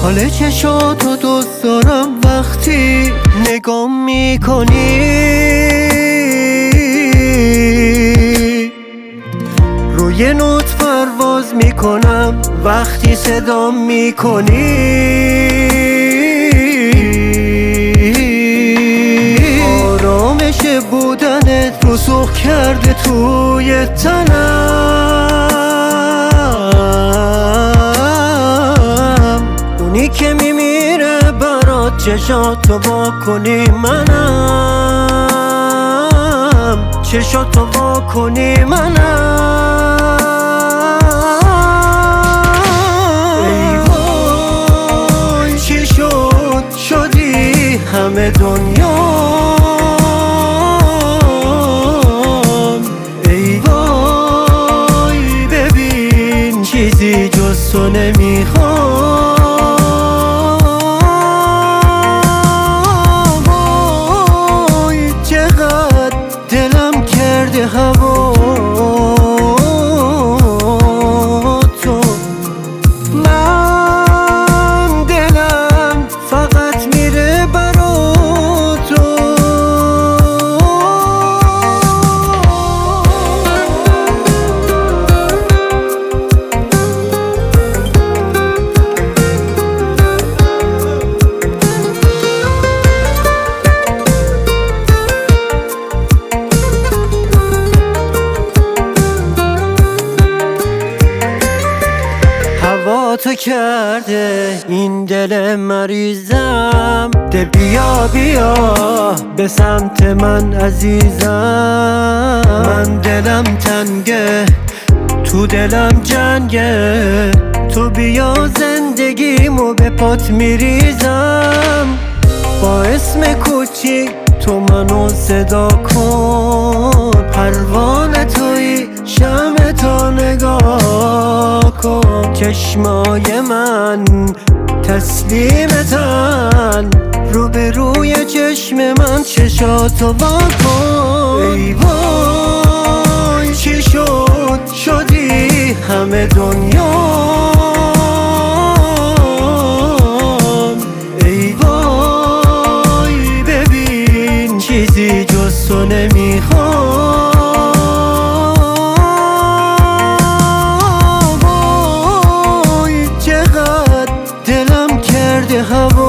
حال چشاتو دوست دارم وقتی نگام میکنی، روی نوت پرواز میکنم وقتی صدام میکنی. آرامش بودنت رسوخ کرده توی تنم، اونی که میمیره برات چشاتو وا کنی منم، چشاتو وا کنی منم. ای وای چی شد شدی همه دنیام، ای وای ببین چیزی جز تو نمیخوام. وای چقدر دلم کرده هوا تو، من دلم فقط میره برا تو. هوا تو کرده این دل مریضم، دل بیا بیا به سمت من عزیزم. من دلم تنگه تو دلم جنگه، تو بیا زندگیمو به پات میریزم. با اسم کوچیک تو منو صدا کن، پروانه توی شمع تو نگاه کن. چشمای من تسلیمتن، روبروی چشم من چشاتو وا کن. ای وای چی شد شدی همه دنیام، ای وای ببین چیزی جز تو نمیخوام. وای چقدر دلم کرده هوا